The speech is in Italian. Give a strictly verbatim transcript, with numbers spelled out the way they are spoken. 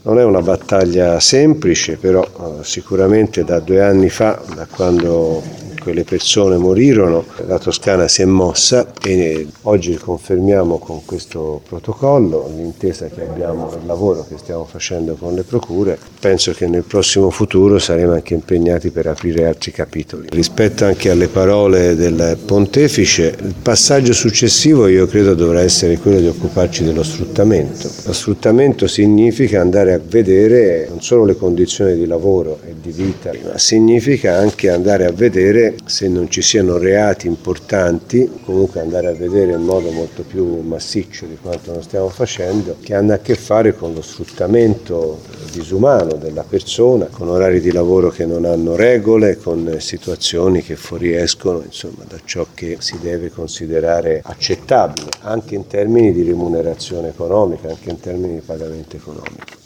Non è una battaglia semplice, però eh, sicuramente da due anni fa, da quando quelle persone morirono, la Toscana si è mossa e oggi confermiamo con questo protocollo l'intesa che abbiamo, il lavoro che stiamo facendo con le procure. Penso che nel prossimo futuro saremo anche impegnati per aprire altri capitoli. Rispetto anche alle parole del pontefice, il passaggio successivo io credo dovrà essere quello di occuparci dello sfruttamento. Lo sfruttamento significa andare a vedere non solo le condizioni di lavoro e di vita, ma significa anche andare a vedere se non ci siano reati importanti, comunque andare a vedere in modo molto più massiccio di quanto non stiamo facendo, che hanno a che fare con lo sfruttamento disumano della persona, con orari di lavoro che non hanno regole, con situazioni che fuoriescono insomma da ciò che si deve considerare accettabile, anche in termini di remunerazione economica, anche in termini di pagamento economico.